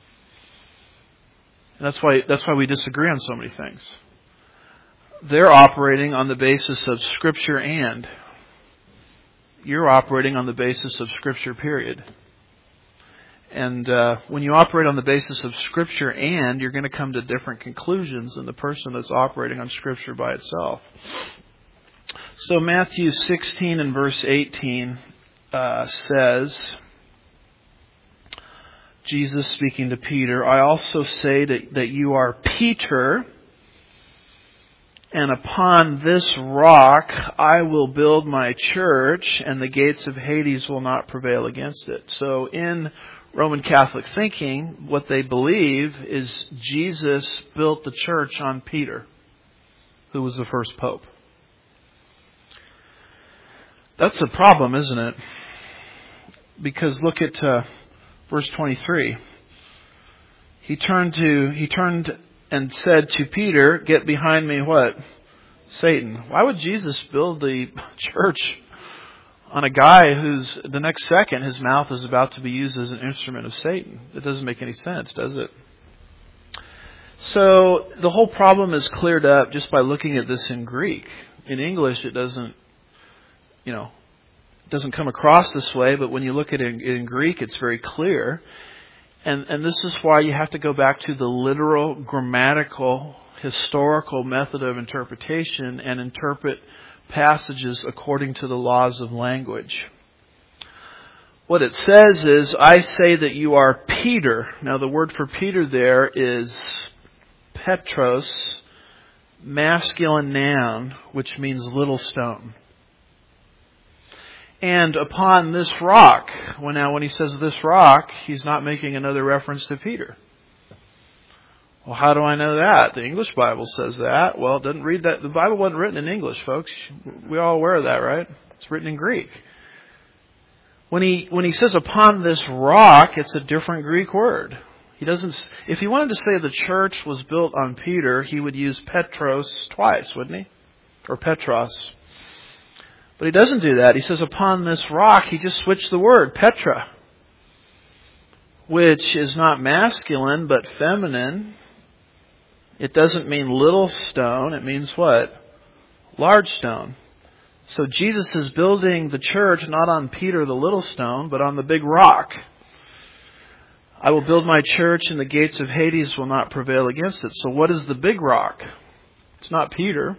Speaker 1: And that's why we disagree on so many things. They're operating on the basis of Scripture and. You're operating on the basis of Scripture, period. And when you operate on the basis of Scripture and, you're going to come to different conclusions than the person that's operating on Scripture by itself. So Matthew 16 and verse 18 says, Jesus speaking to Peter, I also say that you are Peter, And upon this rock I will build my church, and the gates of Hades will not prevail against it. So in Roman Catholic thinking, what they believe is Jesus built the church on Peter, who was the first pope. That's a problem, isn't it? Because look at verse 23. He turned and said to Peter, "Get behind me," what? Satan. Why would Jesus build the church on a guy who's, the next second, his mouth is about to be used as an instrument of Satan? It doesn't make any sense, does it? So the whole problem is cleared up just by looking at this in Greek. In English, it doesn't come across this way, but when you look at it in Greek, it's very clear. And this is why you have to go back to the literal, grammatical, historical method of interpretation and interpret passages according to the laws of language. What it says is, "I say that you are Peter." Now the word for Peter there is Petros, masculine noun, which means little stone. And upon this rock, when he says this rock, he's not making another reference to Peter. Well, how do I know that? The English Bible says that. Well, it doesn't read that. The Bible wasn't written in English, folks. We're all aware of that, right? It's written in Greek. When he says upon this rock, it's a different Greek word. He doesn't. If he wanted to say the church was built on Peter, he would use Petros twice, wouldn't he? Or Petros. But he doesn't do that. He says upon this rock, he just switched the word, Petra, which is not masculine but feminine. It doesn't mean little stone. It means what? Large stone. So Jesus is building the church not on Peter the little stone, but on the big rock. "I will build my church, and the gates of Hades will not prevail against it." So what is the big rock? It's not Peter.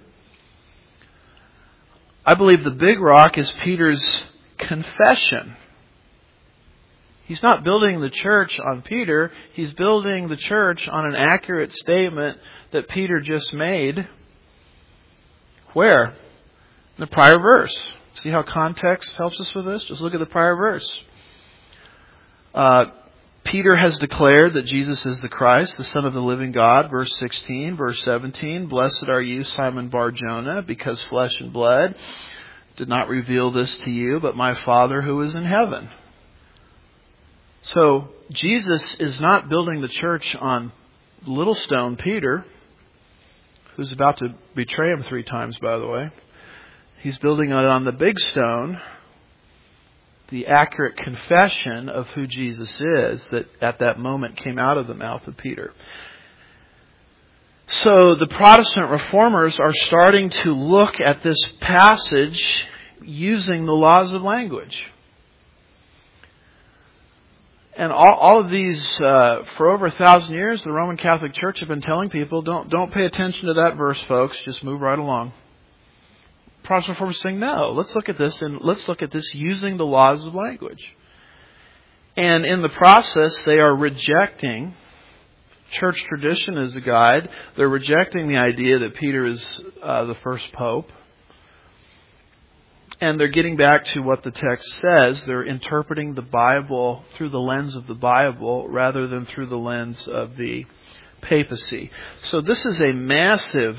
Speaker 1: I believe the big rock is Peter's confession. He's not building the church on Peter. He's building the church on an accurate statement that Peter just made. Where? In the prior verse. See how context helps us with this? Just look at the prior verse. Peter has declared that Jesus is the Christ, the Son of the living God. Verse 16, verse 17, "Blessed are you, Simon Bar-Jonah, because flesh and blood did not reveal this to you, but my Father who is in heaven." So Jesus is not building the church on little stone Peter, who's about to betray him 3 times, by the way. He's building it on the big stone, the accurate confession of who Jesus is that at that moment came out of the mouth of Peter. So the Protestant reformers are starting to look at this passage using the laws of language. And all of these, for over 1,000 years, the Roman Catholic Church have been telling people, don't pay attention to that verse, folks. Just move right along. Protestant reformers saying, no, let's look at this, and let's look at this using the laws of language. And in the process, they are rejecting church tradition as a guide. They're rejecting the idea that Peter is the first pope. And they're getting back to what the text says. They're interpreting the Bible through the lens of the Bible rather than through the lens of the papacy. So this is a massive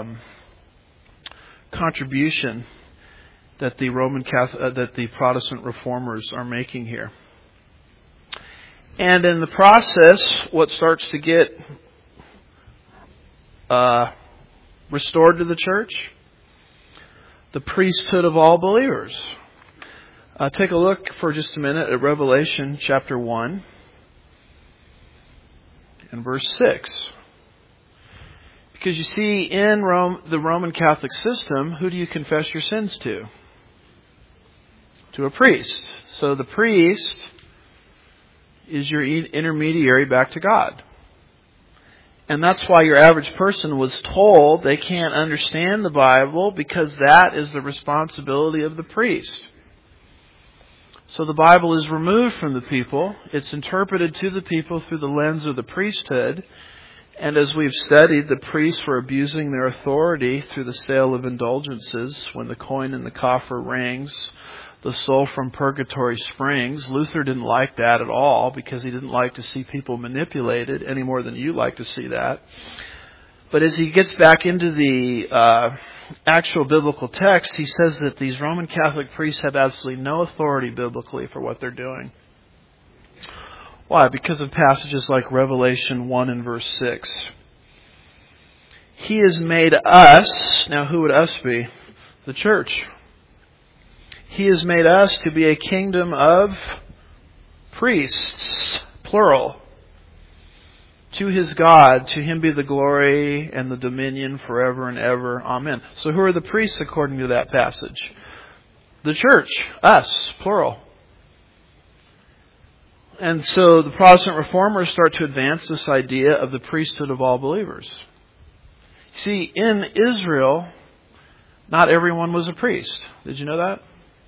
Speaker 1: contribution that the that the Protestant reformers are making here. And in the process, what starts to get restored to the church? The priesthood of all believers. Take a look for just a minute at Revelation chapter 1 and verse 6. Because you see, in the Roman Catholic system, who do you confess your sins to? To a priest. So the priest is your intermediary back to God. And that's why your average person was told they can't understand the Bible, because that is the responsibility of the priest. So the Bible is removed from the people. It's interpreted to the people through the lens of the priesthood. And as we've studied, the priests were abusing their authority through the sale of indulgences. When the coin in the coffer rings, the soul from purgatory springs. Luther didn't like that at all because he didn't like to see people manipulated any more than you like to see that. But as he gets back into the actual biblical text, he says that these Roman Catholic priests have absolutely no authority biblically for what they're doing. Why? Because of passages like Revelation 1 and verse 6. He has made us, now who would us be? The church. He has made us to be a kingdom of priests, plural. To His God, to Him be the glory and the dominion forever and ever. Amen. So who are the priests according to that passage? The church, us, plural. And so the Protestant reformers start to advance this idea of the priesthood of all believers. See, in Israel, not everyone was a priest. Did you know that?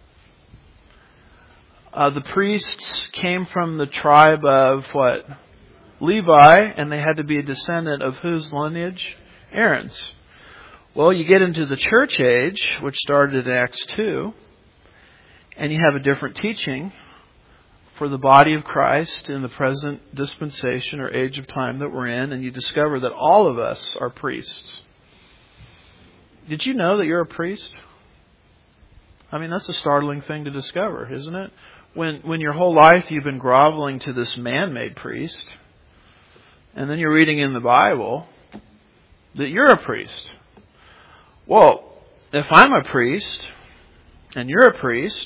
Speaker 1: The priests came from the tribe of what? Levi, and they had to be a descendant of whose lineage? Aaron's. Well, you get into the church age, which started in Acts 2, and you have a different teaching for the body of Christ in the present dispensation or age of time that we're in, and you discover that all of us are priests. Did you know that you're a priest? I mean, that's a startling thing to discover, isn't it? When your whole life you've been groveling to this man-made priest, and then you're reading in the Bible that you're a priest. Well, if I'm a priest, and you're a priest,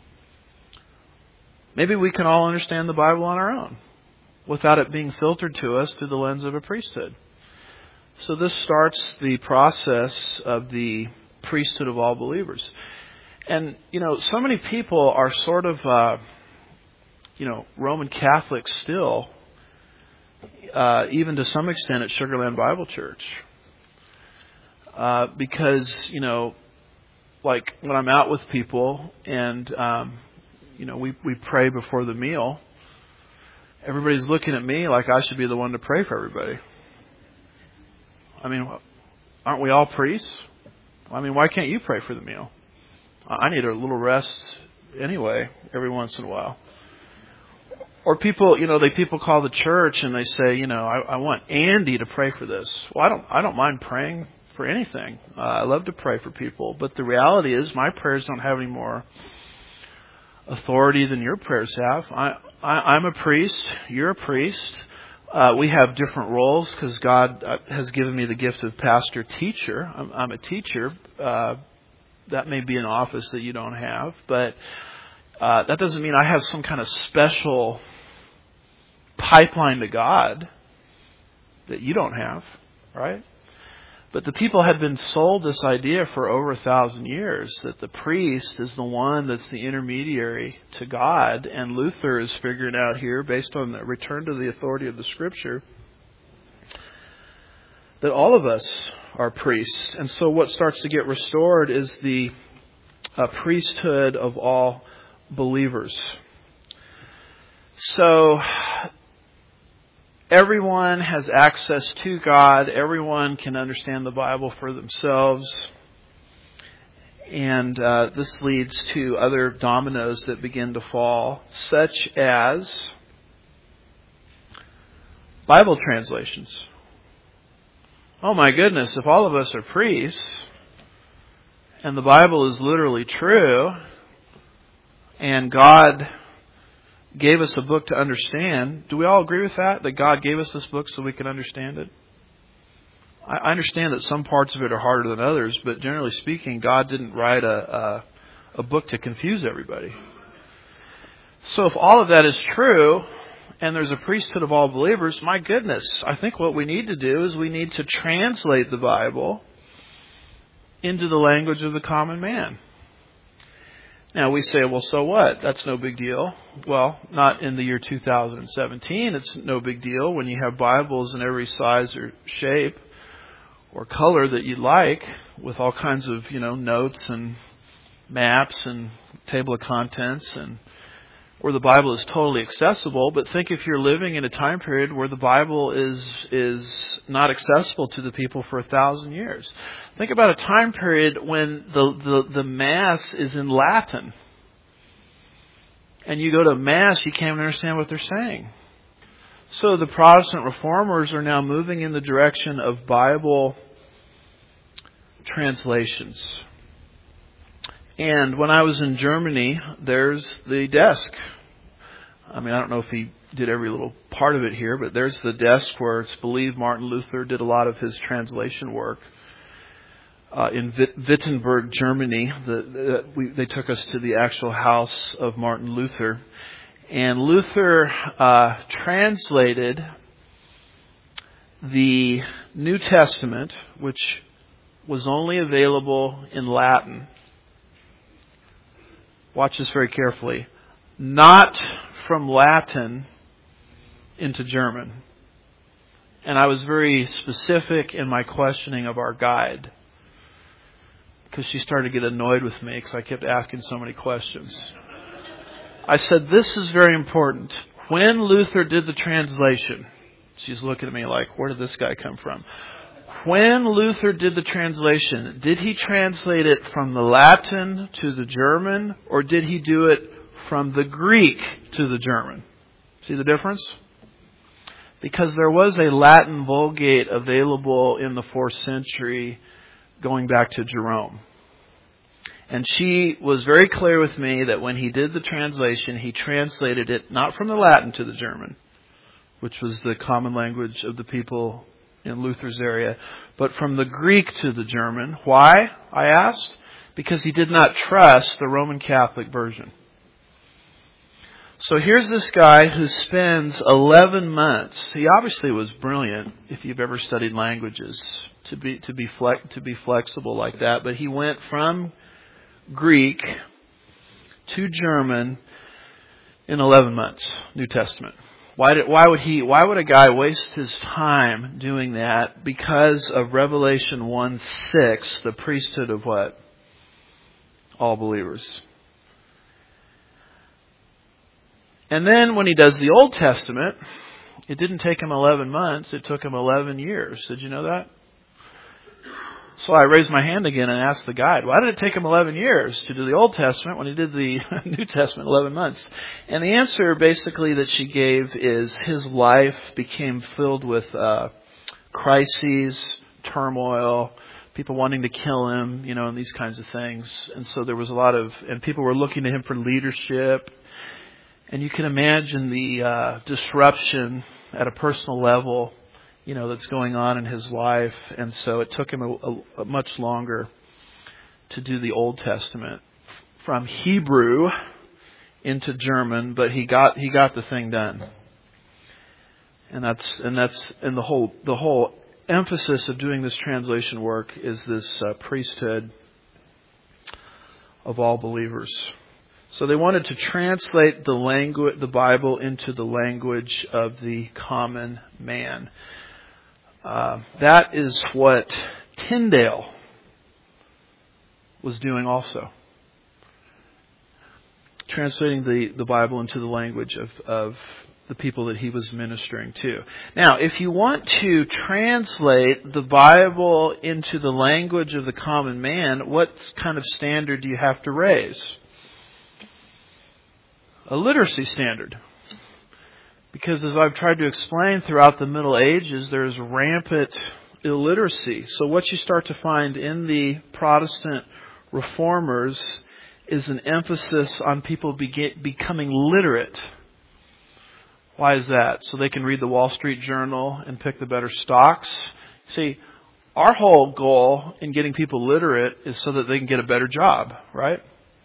Speaker 1: maybe we can all understand the Bible on our own without it being filtered to us through the lens of a priesthood. So this starts the process of the priesthood of all believers. And, so many people are sort of, Roman Catholics still, even to some extent at Sugar Land Bible Church. Because, like when I'm out with people and, we pray before the meal, everybody's looking at me like I should be the one to pray for everybody. I mean, aren't we all priests? I mean, why can't you pray for the meal? I need a little rest anyway, every once in a while. Or people, people call the church and they say, I want Andy to pray for this. Well, I don't mind praying for anything. I love to pray for people. But the reality is my prayers don't have any more authority than your prayers have. I'm a priest. You're a priest. We have different roles because God has given me the gift of pastor-teacher. I'm a teacher. That may be an office that you don't have, but that doesn't mean I have some kind of special pipeline to God that you don't have, right? But the people had been sold this idea for over 1,000 years that the priest is the one that's the intermediary to God, and Luther is figuring out here, based on the return to the authority of the Scripture, that all of us are priests. And so what starts to get restored is the priesthood of all believers. So everyone has access to God. Everyone can understand the Bible for themselves. And this leads to other dominoes that begin to fall, such as Bible translations. Oh my goodness, if all of us are priests, and the Bible is literally true, and God gave us a book to understand, do we all agree with that? That God gave us this book so we can understand it? I understand that some parts of it are harder than others, but generally speaking, God didn't write a book to confuse everybody. So if all of that is true, and there's a priesthood of all believers, my goodness, I think what we need to do is we need to translate the Bible into the language of the common man. Now we say, well, so what? That's no big deal. Well, not in the year 2017. It's no big deal when you have Bibles in every size or shape or color that you like, with all kinds of, notes and maps and table of contents and where the Bible is totally accessible, but think if you're living in a time period where the Bible is not accessible to the people for 1,000 years. Think about a time period when the Mass is in Latin. And you go to Mass, you can't even understand what they're saying. So the Protestant Reformers are now moving in the direction of Bible translations. And when I was in Germany, there's the desk. I mean, I don't know if he did every little part of it here, but there's the desk where it's believed Martin Luther did a lot of his translation work. In Wittenberg, Germany, they took us to the actual house of Martin Luther. And Luther translated the New Testament, which was only available in Latin. Watch this very carefully. Not from Latin into German. And I was very specific in my questioning of our guide, because she started to get annoyed with me because I kept asking so many questions. I said, this is very important. When Luther did the translation, she's looking at me like, where did this guy come from? When Luther did the translation, did he translate it from the Latin to the German, or did he do it from the Greek to the German? See the difference? Because there was a Latin Vulgate available in the 4th century going back to Jerome. And she was very clear with me that when he did the translation, he translated it not from the Latin to the German, which was the common language of the people in Luther's area, but from the Greek to the German. Why? I asked. Because he did not trust the Roman Catholic version. So here's this guy who spends 11 months. He obviously was brilliant, if you've ever studied languages, to be flexible like that. But he went from Greek to German in 11 months, New Testament. Why would a guy waste his time doing that? Because of Revelation 1:6, the priesthood of what? All believers. And then when he does the Old Testament, it didn't take him 11 months, it took him 11 years. Did you know that? So I raised my hand again and asked the guide, why did it take him 11 years to do the Old Testament when he did the New Testament 11 months? And the answer basically that she gave is his life became filled with crises, turmoil, people wanting to kill him, and these kinds of things. And so there was and people were looking to him for leadership. And you can imagine the disruption at a personal level that's going on in his life. And so it took him a much longer to do the Old Testament from Hebrew into German, but he got the thing done. And the whole emphasis of doing this translation work is this priesthood of all believers. So they wanted to translate the Bible into the language of the common man. That is what Tyndale was doing also. Translating the Bible into the language of the people that he was ministering to. Now, if you want to translate the Bible into the language of the common man, what kind of standard do you have to raise? A literacy standard. Because as I've tried to explain throughout the Middle Ages, there's rampant illiteracy. So what you start to find in the Protestant reformers is an emphasis on people becoming literate. Why is that? So they can read the Wall Street Journal and pick the better stocks. See, our whole goal in getting people literate is so that they can get a better job, right?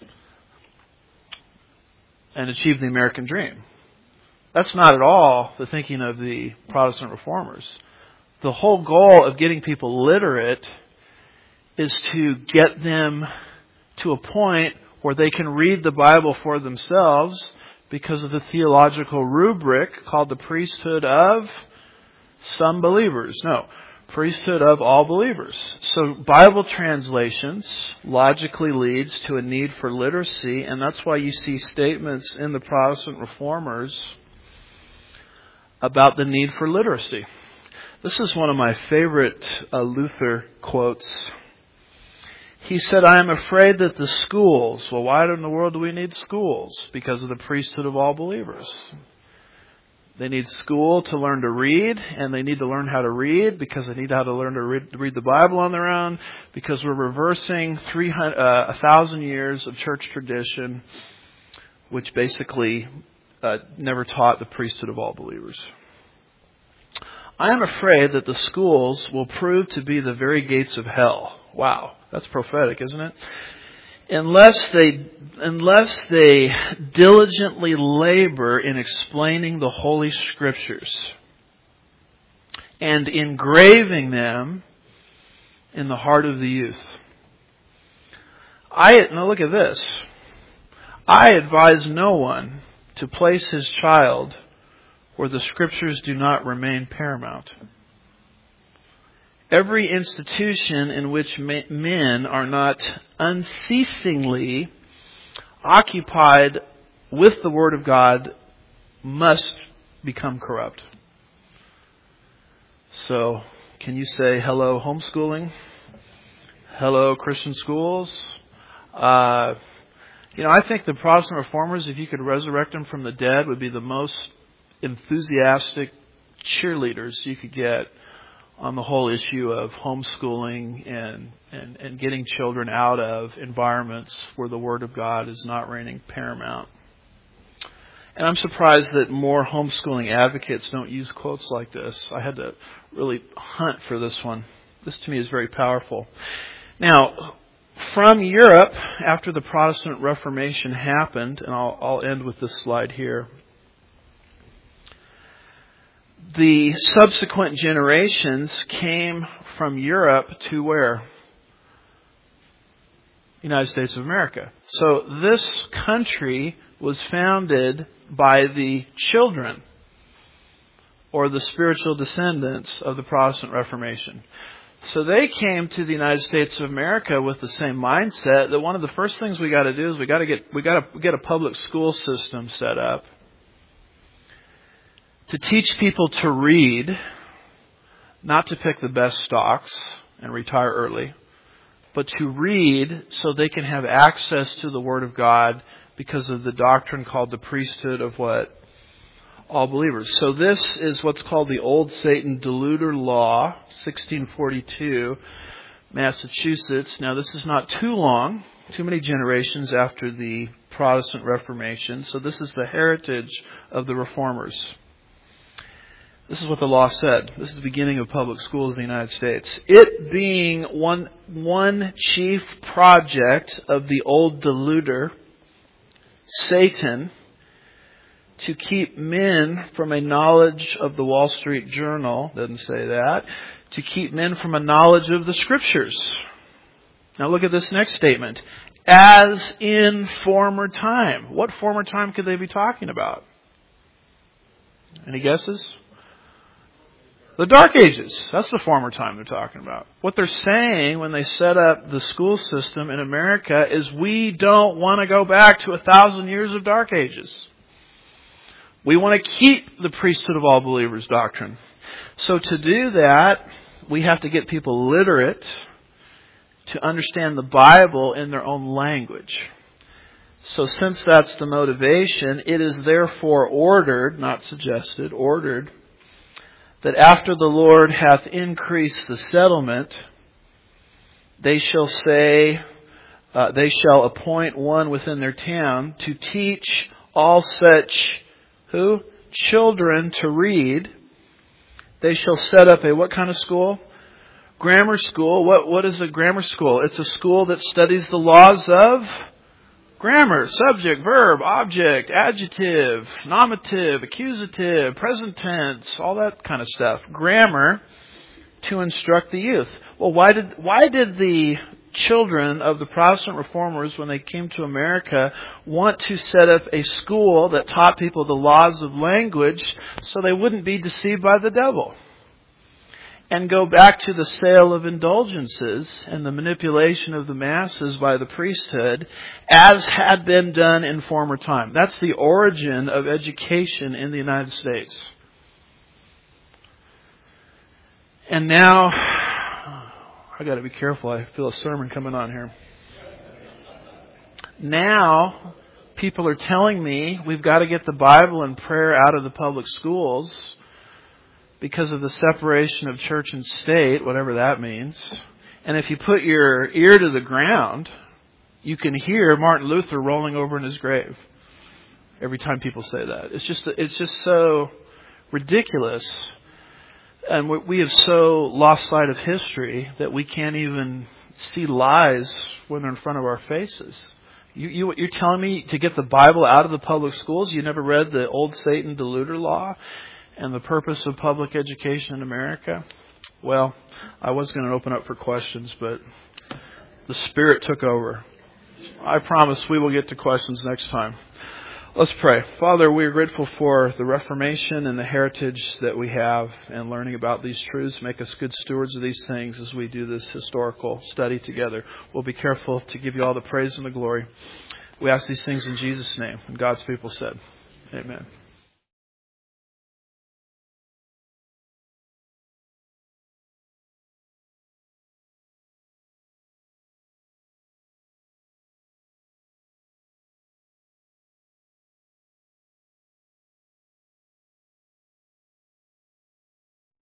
Speaker 1: And achieve the American dream. That's not at all the thinking of the Protestant reformers. The whole goal of getting people literate is to get them to a point where they can read the Bible for themselves because of the theological rubric called the priesthood of some believers. No, Priesthood of all believers. So Bible translations logically leads to a need for literacy, and that's why you see statements in the Protestant Reformers about the need for literacy. This is one of my favorite Luther quotes. He said, "I am afraid that the schools," well, why in the world do we need schools? Because of the priesthood of all believers. They need school to learn to read, and they need to learn how to read because they need how to learn to read the Bible on their own, because we're reversing 1,000 years of church tradition, which basically never taught the priesthood of all believers. "I am afraid that the schools will prove to be the very gates of hell." Wow, that's prophetic, isn't it? Unless they diligently labor in explaining the Holy Scriptures and engraving them in the heart of the youth. Now look at this. "I advise no one to place his child where the Scriptures do not remain paramount. Every institution in which men are not unceasingly occupied with the Word of God must become corrupt." So, can you say hello homeschooling? Hello Christian schools? I think the Protestant Reformers, if you could resurrect them from the dead, would be the most enthusiastic cheerleaders you could get on the whole issue of homeschooling and getting children out of environments where the Word of God is not reigning paramount. And I'm surprised that more homeschooling advocates don't use quotes like this. I had to really hunt for this one. This to me is very powerful. Now, from Europe, after the Protestant Reformation happened, and I'll end with this slide here, the subsequent generations came from Europe to where? United States of America. So this country was founded by the children or the spiritual descendants of the Protestant Reformation. So they came to the United States of America with the same mindset that one of the first things we got to do is we got to get a public school system set up to teach people to read, not to pick the best stocks and retire early, but to read so they can have access to the Word of God because of the doctrine called the priesthood of what? All believers. So this is what's called the Old Satan Deluder Law, 1642, Massachusetts. Now this is not too many generations after the Protestant Reformation. So this is the heritage of the Reformers. This is what the law said. This is the beginning of public schools in the United States. It being one chief project of the old deluder, Satan, to keep men from a knowledge of the Wall Street Journal, doesn't say that, to keep men from a knowledge of the Scriptures. Now look at this next statement. As in former time. What former time could they be talking about? Any guesses? The Dark Ages. That's the former time they're talking about. What they're saying when they set up the school system in America is we don't want to go back to 1,000 years of Dark Ages. We want to keep the priesthood of all believers doctrine. So to do that, we have to get people literate to understand the Bible in their own language. So since that's the motivation, it is therefore ordered, not suggested, ordered, that after the Lord hath increased the settlement, they shall appoint one within their town to teach all such, who? Children to read. They shall set up a what kind of school? Grammar school. What is a grammar school? It's a school that studies the laws of grammar, subject, verb, object, adjective, nominative, accusative, present tense, all that kind of stuff. Grammar to instruct the youth. Well, why did the children of the Protestant Reformers, when they came to America, want to set up a school that taught people the laws of language so they wouldn't be deceived by the devil? and go back to the sale of indulgences and the manipulation of the masses by the priesthood as had been done in former time. That's the origin of education in the United States. And now, I got to be careful. I feel a sermon coming on here. Now, people are telling me we've got to get the Bible and prayer out of the public schools because of the separation of church and state, whatever that means. And if you put your ear to the ground, you can hear Martin Luther rolling over in his grave every time people say that. It's just so ridiculous. And we have so lost sight of history that we can't even see lies when they're in front of our faces. You're telling me to get the Bible out of the public schools? You never read the old Satan Deluder Law and the purpose of public education in America? Well, I was going to open up for questions, but the Spirit took over. I promise we will get to questions next time. Let's pray. Father, we are grateful for the Reformation and the heritage that we have and learning about these truths. Make us good stewards of these things as we do this historical study together. We'll be careful to give you all the praise and the glory. We ask these things in Jesus' name. And God's people said, amen.